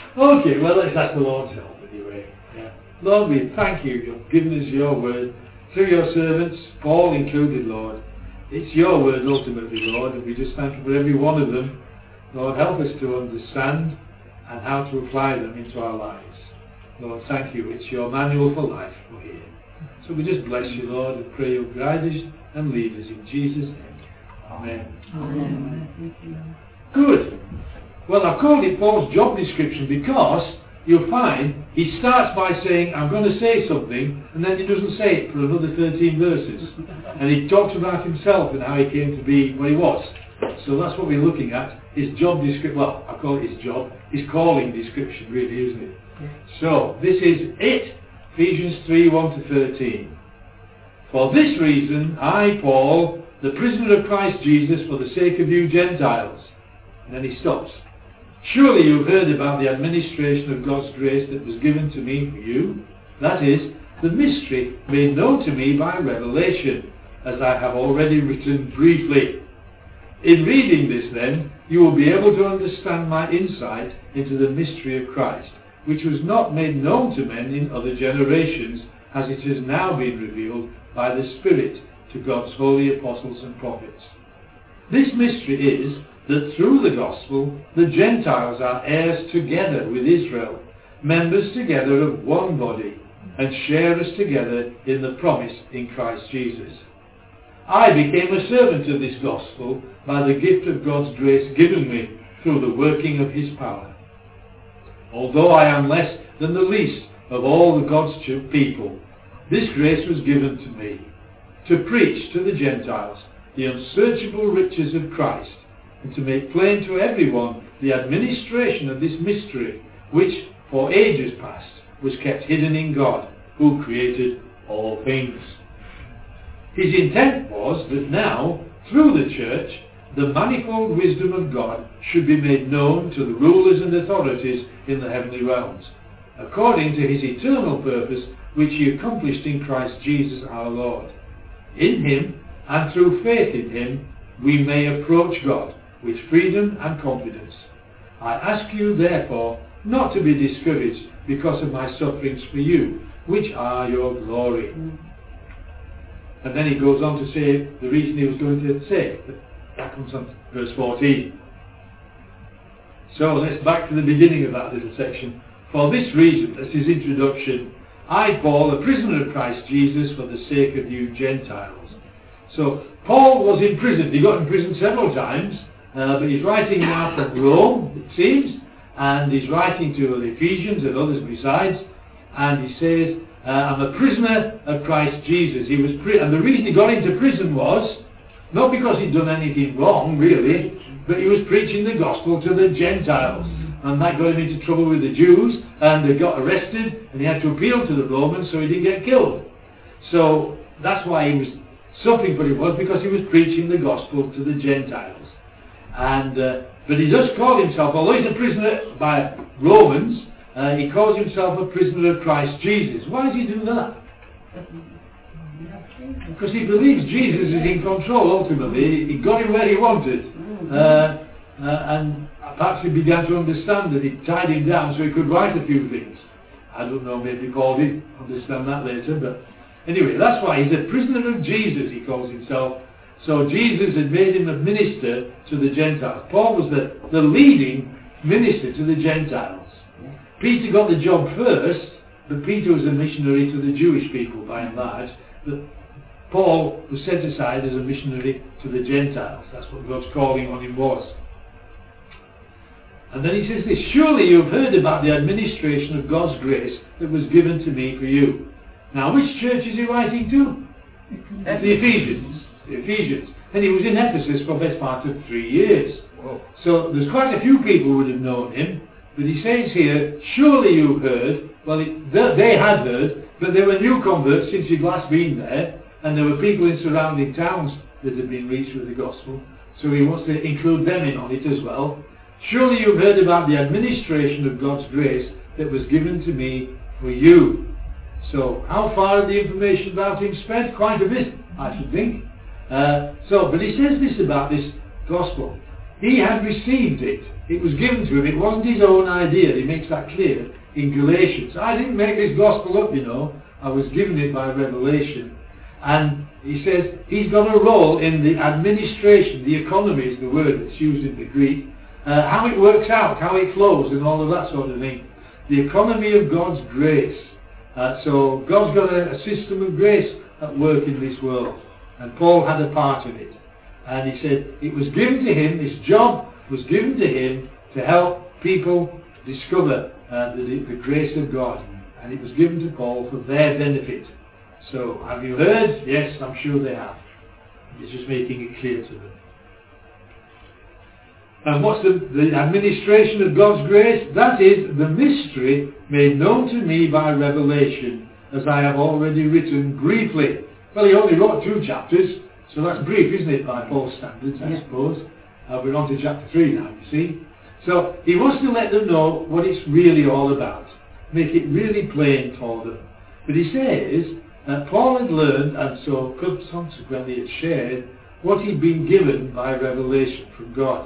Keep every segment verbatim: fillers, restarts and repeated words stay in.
Okay, well, let's ask the Lord's help anyway. Yeah. Lord, we thank you. You've given us your word through your servants, Paul included, Lord. It's your word ultimately, Lord, and we just thank you for every one of them. Lord, help us to understand and how to apply them into our lives. Lord, thank you. It's your manual for life we're here. So we just bless you, Lord, and pray you'll guide us and lead us in Jesus' name. Amen. Amen. Good. Well, I've called it Paul's job description because you'll find he starts by saying, I'm going to say something, and then he doesn't say it for another thirteen verses. And he talks about himself and how he came to be what he was. So that's what we're looking at, his job description. Well, I call it his job, his calling description, really, isn't it? So, this is it. Ephesians three, one to thirteen. For this reason, I, Paul, the prisoner of Christ Jesus, for the sake of you Gentiles. And then he stops. Surely you've heard about the administration of God's grace that was given to me for you. That is, the mystery made known to me by revelation, as I have already written briefly. In reading this, then, you will be able to understand my insight into the mystery of Christ, which was not made known to men in other generations, as it has now been revealed by the Spirit to God's holy apostles and prophets. This mystery is that through the gospel, the Gentiles are heirs together with Israel, members together of one body, and sharers together in the promise in Christ Jesus. I became a servant of this gospel by the gift of God's grace given me through the working of his power. Although I am less than the least of all the God's people, this grace was given to me, to preach to the Gentiles the unsearchable riches of Christ, and to make plain to everyone the administration of this mystery, which for ages past was kept hidden in God, who created all things. His intent was that now, through the church, the manifold wisdom of God should be made known to the rulers and authorities in the heavenly realms, according to his eternal purpose, which he accomplished in Christ Jesus our Lord. In him, and through faith in him, we may approach God with freedom and confidence. I ask you, therefore, not to be discouraged because of my sufferings for you, which are your glory. And then he goes on to say the reason he was going to say. That comes on verse fourteen. So let's back to the beginning of that little section. For this reason, that's his introduction, I, Paul, a prisoner of Christ Jesus, for the sake of you Gentiles. So Paul was imprisoned. He got imprisoned several times, uh, but he's writing now from Rome, it seems, and he's writing to the Ephesians and others besides, and he says, uh, I'm a prisoner of Christ Jesus. He was, pri- and the reason he got into prison was not because he'd done anything wrong, really, but he was preaching the gospel to the Gentiles. And that got him into trouble with the Jews, and they got arrested, and he had to appeal to the Romans so he didn't get killed. So that's why he was suffering, but it was because he was preaching the gospel to the Gentiles. And uh, but he does call himself, although he's a prisoner by Romans, uh, he calls himself a prisoner of Christ Jesus. Why does he do that? Because he believes Jesus is in control ultimately. He got him where he wanted. Uh, uh, and perhaps he began to understand that it tied him down so he could write a few things. I don't know, maybe Paul did understand that later, but anyway, that's why he's a prisoner of Jesus, he calls himself. So Jesus had made him a minister to the Gentiles. Paul was the, the leading minister to the Gentiles. Peter got the job first, but Peter was a missionary to the Jewish people by and large. But Paul was set aside as a missionary to the Gentiles. That's what God's calling on him was. And then he says this, surely you've heard about the administration of God's grace that was given to me for you. Now, which church is he writing to? The Ephesians. The Ephesians. And he was in Ephesus for the best part of three years. Whoa. So there's quite a few people who would have known him. But he says here, surely you've heard. Well, it, they had heard, but they were new converts since he'd last been there. And there were people in surrounding towns that had been reached with the gospel. So he wants to include them in on it as well. Surely you've heard about the administration of God's grace that was given to me for you. So how far had the information about him spread? Quite a bit, I should think. Uh, so, but he says this about this gospel. he had received it. It was given to him. It wasn't his own idea. He makes that clear in Galatians. I didn't make this gospel up, you know. I was given it by revelation. And he says he's got a role in the administration. The economy is the word that's used in the Greek. Uh, how it works out, how it flows and all of that sort of thing. The economy of God's grace. Uh, so God's got a, a system of grace at work in this world. And Paul had a part in it. And he said it was given to him, this job was given to him to help people discover uh, the, the grace of God. And it was given to Paul for their benefit. So, have you heard? Yes, I'm sure they have. He's just making it clear to them. And what's the, the administration of God's grace? That is the mystery made known to me by revelation, as I have already written briefly. Well, he only wrote two chapters, so that's brief, isn't it, by Paul's standards, I yeah. suppose. Uh, we're on to chapter three now, you see. So, he wants to let them know what it's really all about. Make it really plain for them. But he says, uh, Paul had learned, and so consequently had shared, what he'd been given by revelation from God.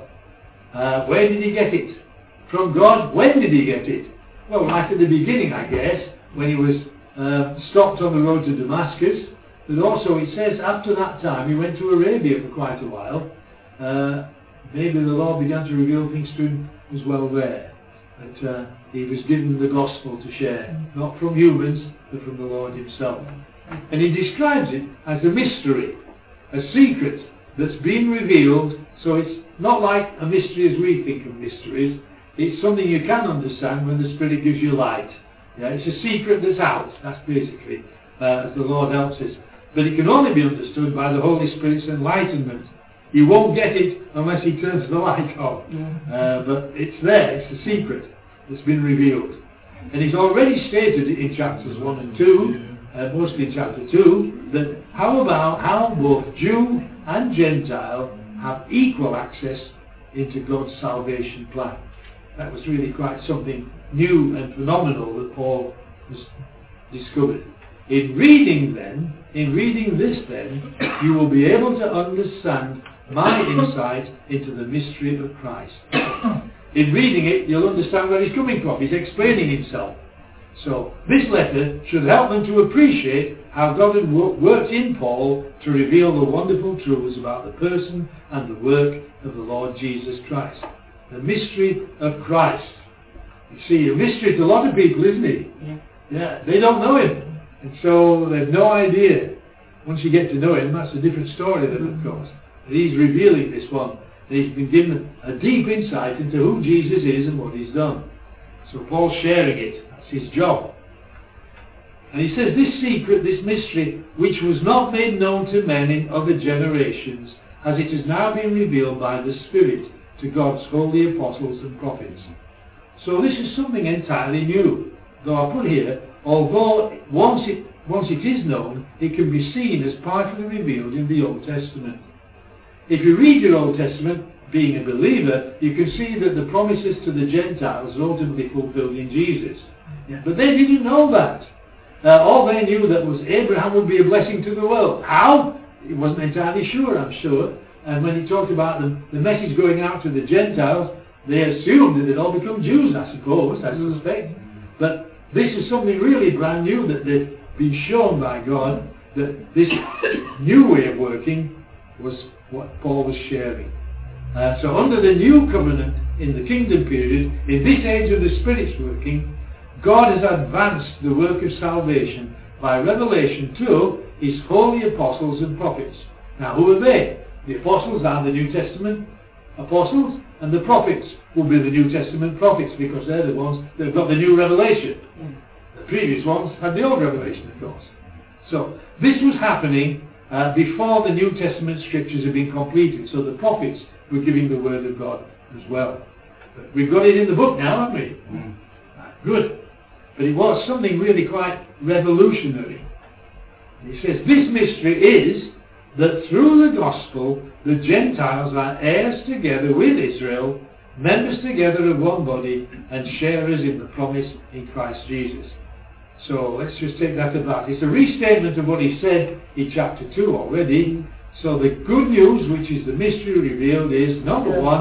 Uh, where did he get it? From God. When did he get it? Well, right at the beginning, I guess, when he was uh, stopped on the road to Damascus. But also, it says, after that time, he went to Arabia for quite a while. Uh, maybe the Lord began to reveal things to him as well there. But uh, he was given the gospel to share, not from humans, but from the Lord himself. And he describes it as a mystery, a secret that's been revealed. So it's not like a mystery as we think of mysteries. It's something you can understand when the Spirit gives you light. Yeah, it's a secret that's out, that's basically, uh, as the Lord helps us. But it can only be understood by the Holy Spirit's enlightenment. You won't get it unless he turns the light on. Uh, but it's there, it's a secret that's been revealed. And he's already stated it in chapters one and two, uh, mostly in chapter two, that how about how both Jew and Gentile have equal access into God's salvation plan. That was really quite something new and phenomenal that Paul has discovered. In reading then, in reading this then, you will be able to understand my insight into the mystery of Christ. In reading it, you'll understand where he's coming from. He's explaining himself. So, this letter should help them to appreciate how God had worked in Paul to reveal the wonderful truths about the person and the work of the Lord Jesus Christ. The mystery of Christ. You see, a mystery to a lot of people, isn't he? Yeah. Yeah, they don't know him. And so they have no idea. Once you get to know him, that's a different story then, of course. But he's revealing this one. And he's been given a deep insight into who Jesus is and what he's done. So Paul's sharing it. That's his job. And he says, this secret, this mystery, which was not made known to men in other generations, as it has now been revealed by the Spirit to God's holy apostles and prophets. So this is something entirely new. Though I put here, although once it, once it is known, it can be seen as partly revealed in the Old Testament. If you read your Old Testament, being a believer, you can see that the promises to the Gentiles are ultimately fulfilled in Jesus. Yeah. But they didn't know that. Uh, all they knew that was Abraham would be a blessing to the world. How? He wasn't entirely sure, I'm sure. And when he talked about the, the message going out to the Gentiles, they assumed that they'd all become Jews, I suppose, I suspect. But this is something really brand new that they've been shown by God, that this new way of working was what Paul was sharing. Uh, so under the new covenant in the kingdom period, in this age of the Spirit's working, God has advanced the work of salvation by revelation to his holy apostles and prophets. Now who are they? The apostles are the New Testament apostles, and the prophets will be the New Testament prophets, because they're the ones that have got the new revelation. The previous ones had the old revelation, of course. So this was happening uh, before the New Testament scriptures had been completed. So the prophets were giving the word of God as well. But we've got it in the book now, haven't we? Mm. Good. But it was something really quite revolutionary. And he says, this mystery is that through the gospel, the Gentiles are heirs together with Israel, members together of one body, and sharers in the promise in Christ Jesus. So let's just take that about. It's a restatement of what he said in chapter two already. So the good news, which is the mystery revealed, is, number one,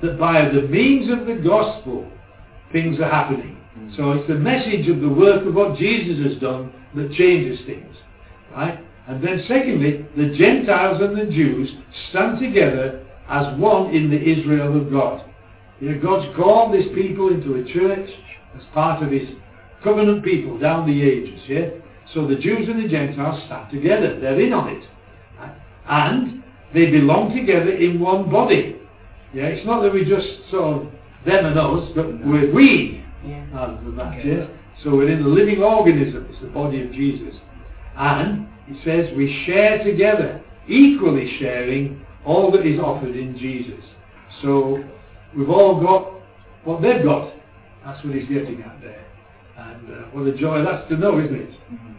that by the means of the gospel, things are happening. Mm. So it's the message of the work of what Jesus has done that changes things. Right? And then secondly, the Gentiles and the Jews stand together as one in the Israel of God. You know, God's called this people into a church as part of his covenant people down the ages, yeah? So the Jews and the Gentiles stand together. They're in on it. Right? And they belong together in one body. Yeah, it's not that we just sort of them and us, but no. we're we. Yeah. Rather than that, yeah. So we're in the living organism. It's the body of Jesus. And it says we share together, equally sharing all that is offered in Jesus. So we've all got what they've got. That's what he's getting at there. And uh, what a joy that's to know, isn't it? Mm-hmm.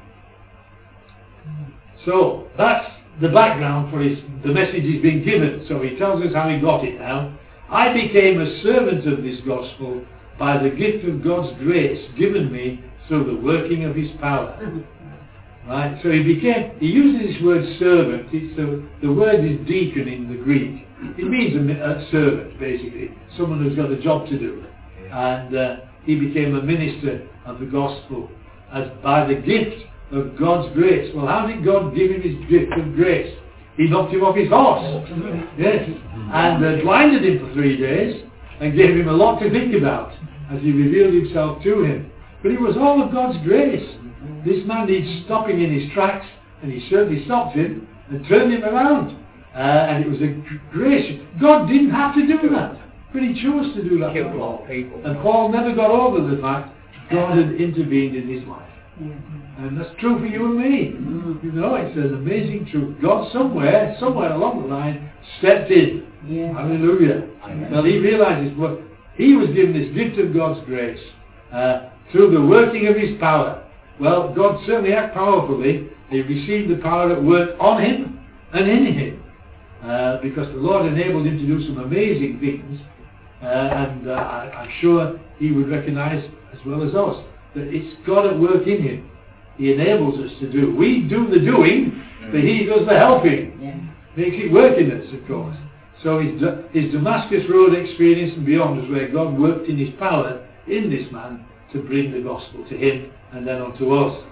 So that's the background for his, the message he's been given. So he tells us how he got it now. I became a servant of this gospel by the gift of God's grace given me through the working of his power. Right? So he became, he uses this word servant. It's the, the word is deacon in the Greek. It means a, a servant, basically. Someone who's got a job to do. And uh, he became a minister of the gospel as by the gift of God's grace. Well, how did God give him his gift of grace? He knocked him off his horse. Yes. And uh, blinded him for three days and gave him a lot to think about as he revealed himself to him. But it was all of God's grace. This man needs stopping in his tracks, and he certainly stopped him and turned him around. Uh, and it was a grace. God didn't have to do that, but he chose to do that for Paul. And Paul never got over the fact God had intervened in his life. And that's true for you and me. You know, it's an amazing truth. God somewhere, somewhere along the line, stepped in. Yeah. Hallelujah. Amen. Well, he realizes what he was given this gift of God's grace uh, through the working of his power. Well, God certainly acted powerfully. He received the power that worked on him and in him. Uh, because the Lord enabled him to do some amazing things. Uh, and uh, I, I'm sure he would recognize, as well as us, that it's God at work in him. He enables us to do. We do the doing, but he does the helping. Yeah. Makes it work in us, of course. So his, his Damascus Road experience and beyond is where God worked in his power in this man to bring the gospel to him and then on to us.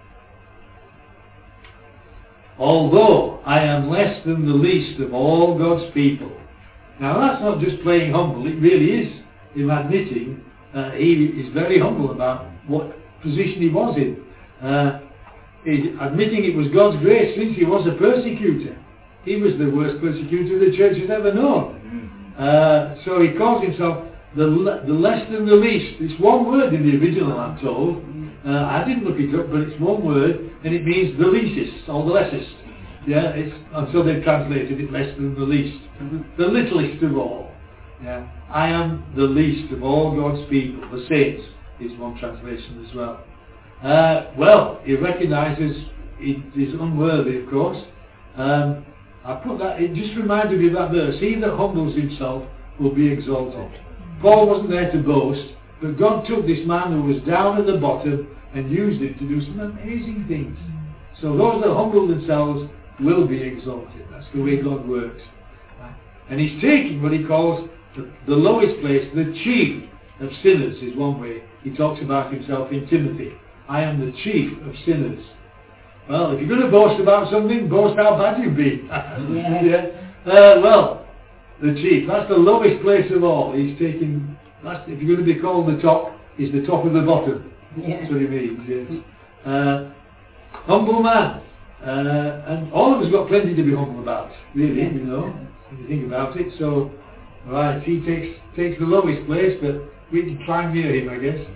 Although I am less than the least of all God's people. Now that's not just playing humble, it really is him admitting uh, he is very humble about what position he was in. Uh, he's admitting it was God's grace since he was a persecutor. He was the worst persecutor the church has ever known. Uh, so he calls himself the, le- the less than the least. It's one word in the original, I'm told. Uh, I didn't look it up, but it's one word, and it means the leastest, or the lessest. Yeah, it's, and so they've translated it less than the least. The littlest of all. Yeah, I am the least of all God's people. The saints is one translation as well. Uh, well, he recognises it is unworthy, of course. Um, I put that, it just reminded me of that verse. He that humbles himself will be exalted. Paul wasn't there to boast, but God took this man who was down at the bottom and used him to do some amazing things. So those that humble themselves will be exalted. That's the way God works. And he's taking what he calls the, the lowest place, the chief of sinners is one way. He talks about himself in Timothy. I am the chief of sinners. Well, if you're going to boast about something, boast how bad you've been. Yeah. yeah. Uh, well, the chief, that's the lowest place of all. He's taking, that's, if you're going to be called the top, he's the top of the bottom. Yeah. That's what he means, yes. Uh, humble man. Uh, and all of us got plenty to be humble about, really, yeah. you know, if you think about it. So, right, he takes takes the lowest place, but we can climb near him, I guess.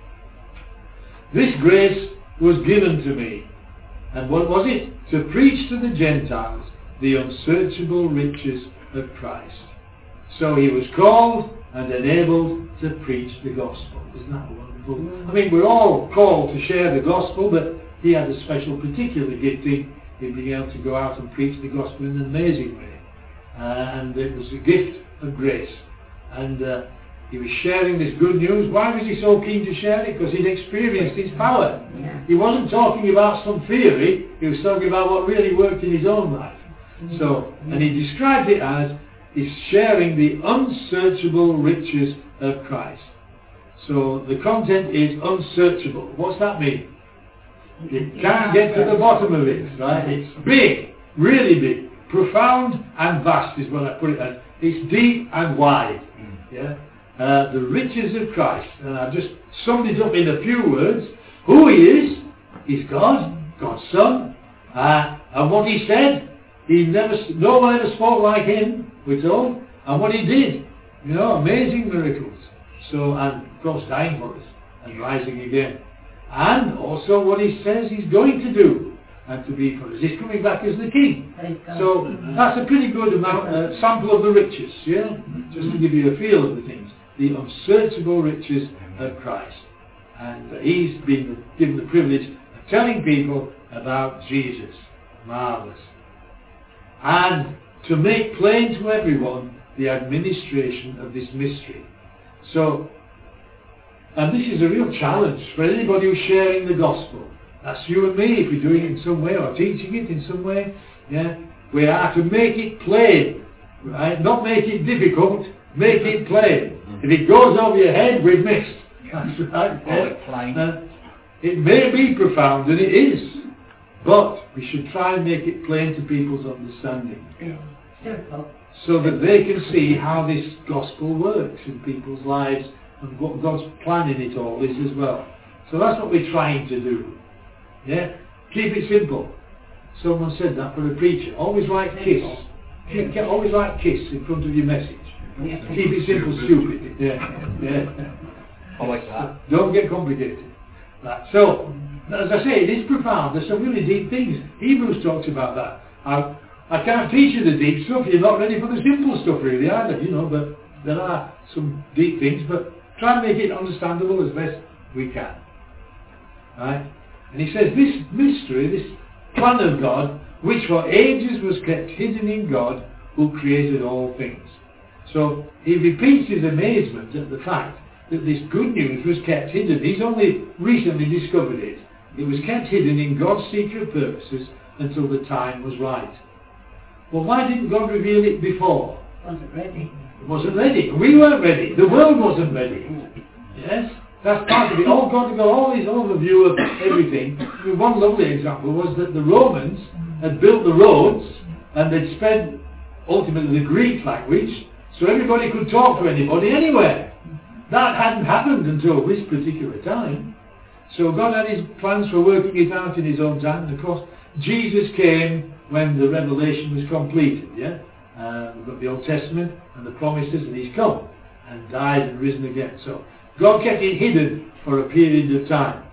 This grace was given to me. And what was it? To preach to the Gentiles the unsearchable riches of Christ. So he was called and enabled to preach the gospel. Isn't that wonderful? I mean, we're all called to share the gospel, but he had a special, particular gifting in being able to go out and preach the gospel in an amazing way. Uh, and it was a gift of grace. And uh, he was sharing this good news. Why was he so keen to share it? Because he'd experienced its power. Yeah. He wasn't talking about some theory. He was talking about what really worked in his own life. Mm-hmm. So, and he described it as is sharing the unsearchable riches of Christ. So the content is unsearchable. What's that mean? You can't get to the bottom of it, right? It's big, really big, profound and vast is what I put it as. It's deep and wide. Yeah, uh, the riches of Christ, and I've just summed it up in a few words. Who He is, He's God, God's Son, uh, and what He said, He never, no one ever spoke like Him, we're told, and what He did, you know, amazing miracles. So, and of course, dying for us and rising again. And also what He says He's going to do and to be for us. He's coming back as the King. So that's a pretty good amount, uh, sample of the riches, yeah? Just to give you a feel of the things. The unsearchable riches of Christ. And uh, He's been given the privilege of telling people about Jesus. Marvellous. And to make plain to everyone the administration of this mystery. So, and this is a real challenge for anybody who's sharing the gospel. That's you and me, if you're doing it in some way or teaching it in some way. Yeah, we are to make it plain, right? Not make it difficult, make it plain. If it goes over your head, we've missed. That's right. Yeah. Uh, it may be profound, and it is, but we should try and make it plain to people's understanding. Yeah. So that they can see how this gospel works in people's lives and what God's plan in it all is as well. So that's what we're trying to do. Yeah? Keep it simple. Someone said that for a preacher. Always write KISS. Keep, always write KISS in front of your message. Keep it simple, stupid. Yeah. Yeah. I like that. Don't get complicated. Right. So, as I say, it is profound. There's some really deep things. Hebrews talks about that. I, I can't teach you the deep stuff. You're not ready for the simple stuff really either, you know, but there are some deep things, but try and make it understandable as best we can. Right? And he says this mystery, this plan of God, which for ages was kept hidden in God, who created all things. So he repeats his amazement at the fact that this good news was kept hidden. He's only recently discovered it. It was kept hidden in God's secret purposes until the time was right. Well, why didn't God reveal it before? Wasn't ready. It wasn't ready. We weren't ready. The world wasn't ready. Yes? That's part of it. All God got all his overview of everything. I mean, one lovely example was that the Romans had built the roads and they'd spread ultimately the Greek language so everybody could talk to anybody anywhere. That hadn't happened until this particular time. So God had his plans for working it out in his own time. And of course, Jesus came when the revelation was completed. Yeah, uh, we've got the Old Testament and the promises, and he's come and died and risen again. So God kept it hidden for a period of time.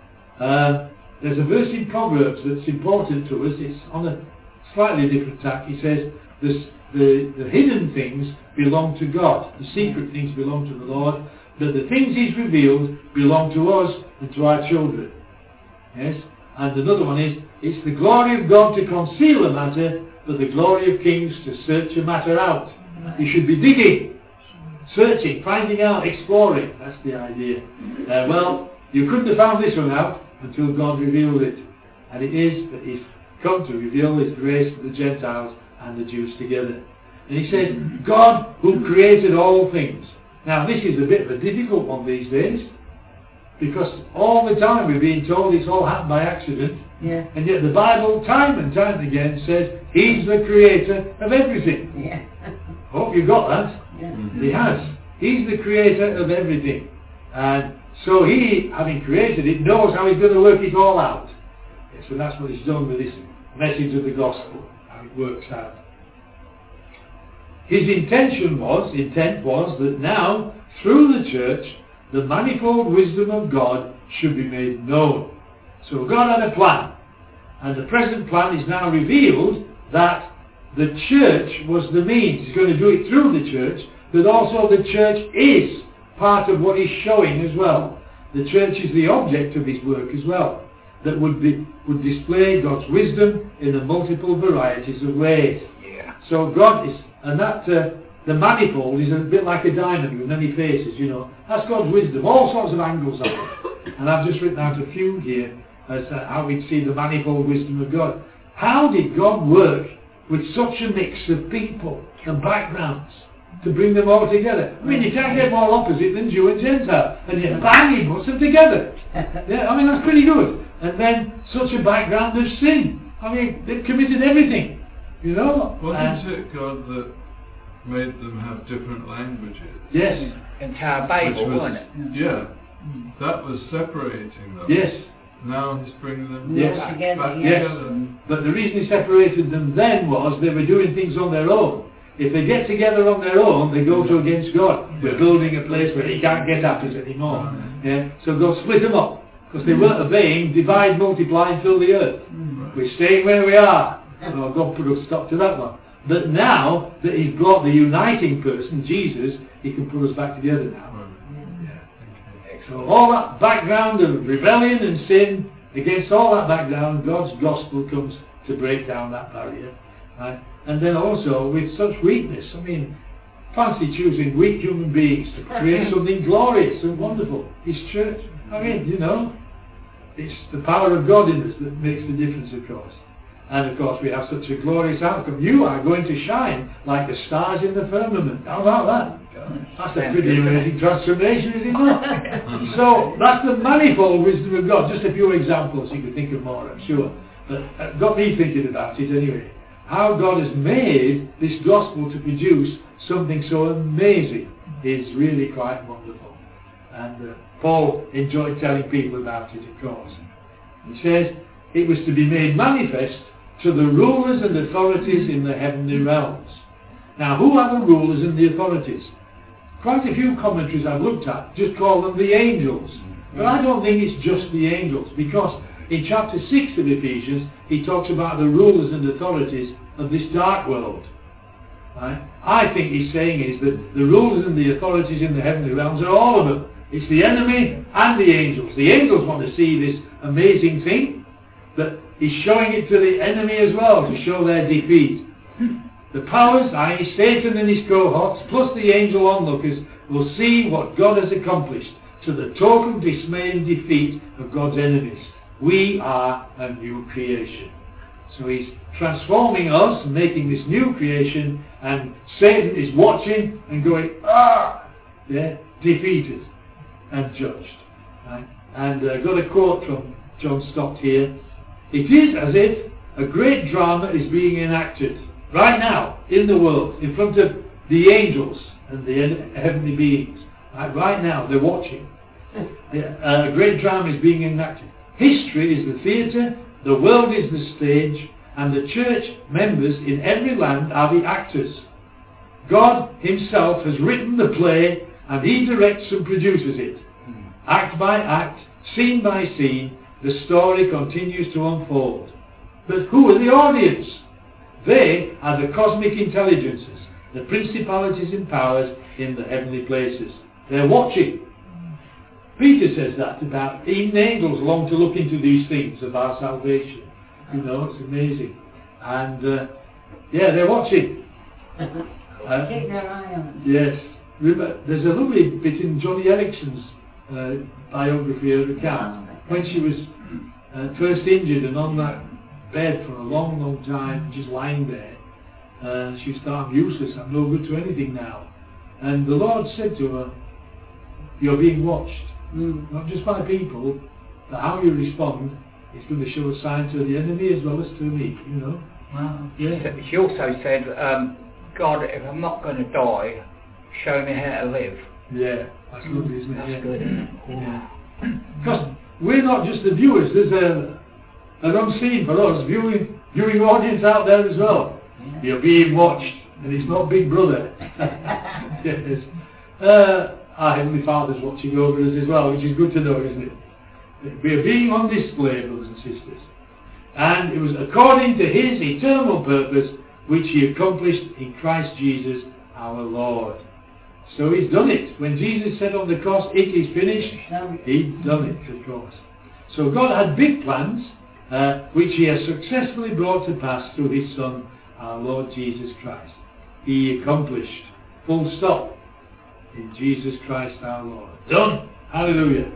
Uh, there's a verse in Proverbs that's important to us. It's on a slightly different tack. He says, this, the, the hidden things belong to God. The secret things belong to the Lord. But the things he's revealed belong to us and to our children. Yes? And another one is, it's the glory of God to conceal a matter, but the glory of kings to search a matter out. You should be digging, searching, finding out, exploring. That's the idea. Uh, well, you couldn't have found this one out until God revealed it. And it is that he's come to reveal his grace to the Gentiles and the Jews together. And he says, God who created all things. Now this is a bit of a difficult one these days, because all the time we're being told it's all happened by accident. Yeah. And yet the Bible time and time again says he's the creator of everything. Yeah. Hope you got that. Yeah. He has. He's the creator of everything. And so he, having created it, knows how he's going to work it all out. Yeah, so that's what he's done with this message of the gospel, how it works out. His intention was, intent was that now, through the church, the manifold wisdom of God should be made known. So God had a plan, and the present plan is now revealed that the church was the means. He's going to do it through the church, but also the church is part of what he's showing as well. The church is the object of his work as well, that would be would display God's wisdom in the multiple varieties of ways. Yeah. So God is, and that uh, the manifold is a bit like a diamond with many faces, you know. That's God's wisdom, all sorts of angles of it. And I've just written out a few here as uh, how we'd see the manifold wisdom of God. How did God work with such a mix of people and backgrounds to bring them all together. I mean, you can't get more opposite than Jew and Gentile, and yet bang, he puts them together. Yeah, I mean, that's pretty good. And then such a background of sin. I mean, they've committed everything, you know. Wasn't uh, it God that made them have different languages? Yes. In Tower Babel, was, wasn't it? Yeah. That was separating them. Yes. Now he's bringing them yes. back, together, back yes. together. But the reason he separated them then was they were doing things on their own. If they get together on their own, they go to against God. We're building a place where he can't get at us anymore. Right. Yeah? So God split them up. Because they weren't obeying, divide, multiply, and fill the earth. Right. We're staying where we are. Oh, God put a stop to that one. But now that he's brought the uniting person, Jesus, he can put us back together now. Right. Yeah. Okay. So all that background of rebellion and sin, against all that background, God's gospel comes to break down that barrier. Right? And then also with such weakness, I mean, fancy choosing weak human beings to create something glorious and wonderful. His church. I mean, you know, it's the power of God in us that makes the difference, of course. And of course we have such a glorious outcome. You are going to shine like the stars in the firmament. How about that? That's a pretty amazing transformation, is it not? So that's the manifold wisdom of God. Just a few examples, you could think of more, I'm sure. But uh, got me thinking about it anyway. How God has made this gospel to produce something so amazing is really quite wonderful. And uh, Paul enjoyed telling people about it, of course. He says, it was to be made manifest to the rulers and authorities in the heavenly realms. Now, who are the rulers and the authorities? Quite a few commentaries I've looked at just call them the angels. But I don't think it's just the angels, because in chapter six of Ephesians, he talks about the rulers and authorities of this dark world. Right? I think he's saying is that the rulers and the authorities in the heavenly realms are all of them. It's the enemy and the angels. The angels want to see this amazing thing, but he's showing it to the enemy as well to show their defeat. The powers, that is Satan and his cohorts, plus the angel onlookers, will see what God has accomplished to the total dismay and defeat of God's enemies. We are a new creation. So he's transforming us and making this new creation, and Satan is watching and going, ah, yeah, defeated and judged. Right? And I uh, got a quote from John Stott here. It is as if a great drama is being enacted right now in the world in front of the angels and the heavenly beings. Right, right now they're watching. Yeah, a great drama is being enacted. History is the theatre, the world is the stage, and the church members in every land are the actors. God himself has written the play, and he directs and produces it. Act by act, scene by scene, the story continues to unfold. But who are the audience? They are the cosmic intelligences, the principalities and powers in the heavenly places. They're watching. Peter says that about even angels long to look into these things of our salvation. You know, it's amazing. And uh, yeah, they're watching. Uh, Keep their eye on. yes. There's a lovely bit in Johnny Erickson's uh, biography of the cat when she was uh, first injured and on that bed for a long, long time, just lying there. Uh, she was thought, I'm useless, I'm no good to anything now. And the Lord said to her, you're being watched, mm. not just by people, but how you respond is going to show a sign to the enemy as well as to me, you know. Wow. Yeah. She also said, um, God, if I'm not going to die, show me how to live. Yeah, that's mm. lovely, isn't it? That's yeah. good, isn't it? Yeah. Because we're not just the viewers, there's a, an unseen for us, viewing, viewing audience out there as well. Yeah. You're being watched, and it's not Big Brother. Yes. Uh, our Heavenly Father's watching over us as well, which is good to know, isn't it? We are being on display, brothers and sisters. And it was according to his eternal purpose, which he accomplished in Christ Jesus our Lord. So he's done it. When Jesus said on the cross, it is finished, he'd done it, of course. So God had big plans, uh, which he has successfully brought to pass through his Son, our Lord Jesus Christ. He accomplished, full stop, in Jesus Christ our Lord. Done. Hallelujah.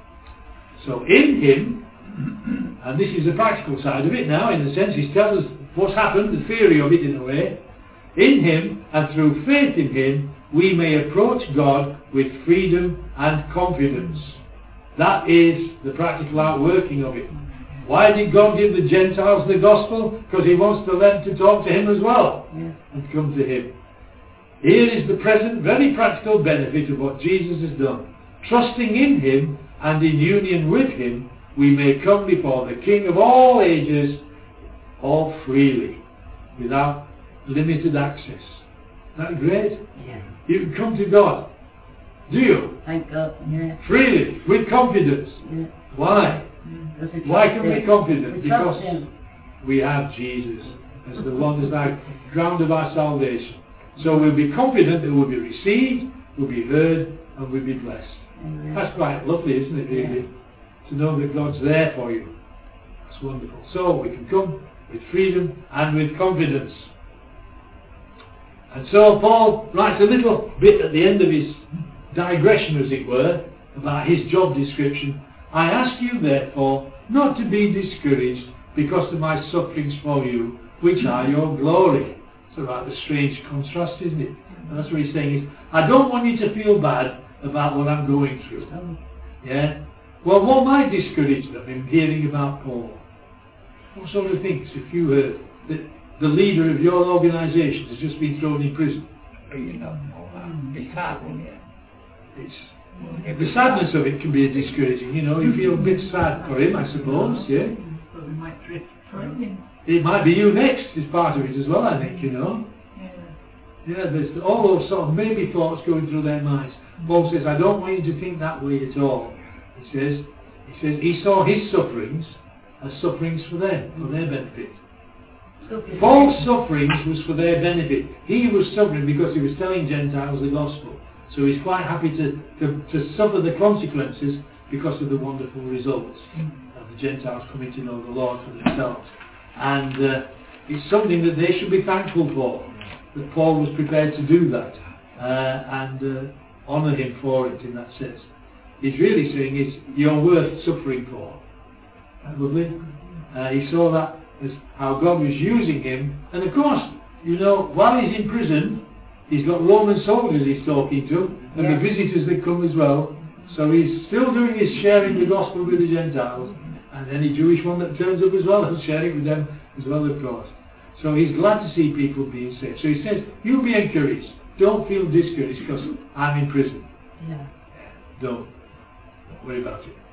So in him, and this is the practical side of it now, in a sense, he tells us what's happened, the theory of it in a way. In him, and through faith in him, we may approach God with freedom and confidence. That is the practical outworking of it. Why did God give the Gentiles the gospel? Because he wants to them to talk to him as well, yeah, and come to him. Here is the present very practical benefit of what Jesus has done. Trusting in him and in union with him, we may come before the King of all ages, all freely, without limited access. Isn't that great? Yeah. You can come to God. Do you? Thank God. Yeah. Freely, with confidence. Yeah. Why? Mm. Why can we be confident? We Because him. we have Jesus as the one as our ground of our salvation. So we'll be confident that we'll be received, we'll be heard, and we'll be blessed. Amen. That's quite lovely, isn't it, really? Yeah. To know that God's there for you. That's wonderful. So we can come with freedom and with confidence. And so Paul writes a little bit at the end of his digression, as it were, about his job description. I ask you, therefore, not to be discouraged because of my sufferings for you, which are your glory. It's a rather strange contrast, isn't it? And that's what he's saying is, I don't want you to feel bad about what I'm going through. Yeah? Well, what might discourage them in hearing about Paul? What sort of things, if you heard that the leader of your organisation has just been thrown in prison? Beaten up and all that. Be sad, wouldn't you? It's, the sadness of it can be discouraging, you know, you feel a bit sad for him, I suppose, yeah? But we might drift from him. It might be you next is part of it as well, I think, you know. Yeah. Yeah, there's all those sort of maybe thoughts going through their minds. Paul says, I don't want you to think that way at all. He says, he says he saw his sufferings as sufferings for them, for their benefit. Paul's sufferings was for their benefit. He was suffering because he was telling Gentiles the gospel. So he's quite happy to, to, to suffer the consequences because of the wonderful results of the Gentiles coming to know the Lord for themselves. And uh, it's something that they should be thankful for, that Paul was prepared to do that uh, and uh, honour him for it in that sense. He's really saying it's, you're worth suffering for. Isn't that lovely? Uh, he saw that as how God was using him. And of course, you know, while he's in prison, he's got Roman soldiers he's talking to, and yeah, the visitors that come as well. So he's still doing his sharing the gospel with the Gentiles, and any Jewish one that turns up as well, he'll share it with them as well, of course. So he's glad to see people being saved. So he says, you be encouraged. Don't feel discouraged because I'm in prison. Yeah. Don't. Don't worry about it.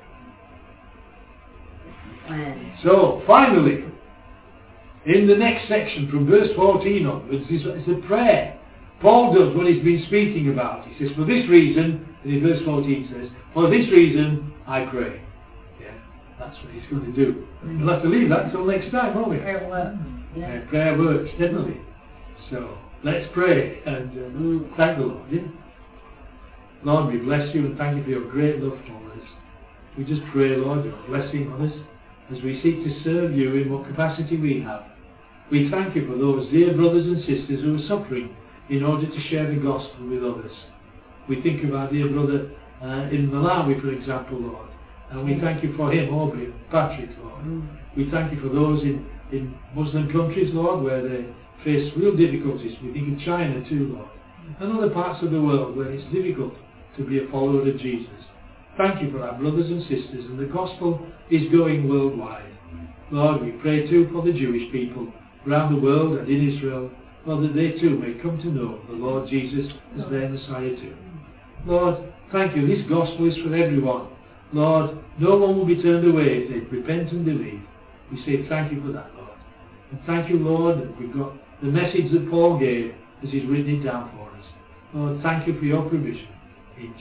Um, So, finally, in the next section from verse fourteen onwards, is a prayer. Paul does what he's been speaking about. He says, for this reason, and in verse fourteen says, for this reason I pray. Yeah, that's what he's going to do. We'll have to leave that until next time, won't we? prayer works. Yeah. Yeah, prayer works, definitely. So, let's pray and uh, thank the Lord. Yeah? Lord, we bless you and thank you for your great love for us. We just pray, Lord, your blessing on us as we seek to serve you in what capacity we have. We thank you for those dear brothers and sisters who are suffering in order to share the gospel with others. We think of our dear brother uh, in Malawi, for example, Lord, and we thank you for him, Aubrey, Patrick, Lord. We thank you for those in, in Muslim countries, Lord, where they face real difficulties. We think of China too, Lord, and other parts of the world where it's difficult to be a follower of Jesus. Thank you for our brothers and sisters, and the gospel is going worldwide. Lord, we pray too for the Jewish people around the world and in Israel, Lord, that they too may come to know the Lord Jesus as their Messiah too. Lord, thank you. This gospel is for everyone. Lord, no one will be turned away if they repent and believe. We say thank you for that, Lord. And thank you, Lord, that we've got the message that Paul gave as he's written it down for us. Lord, thank you for your provision.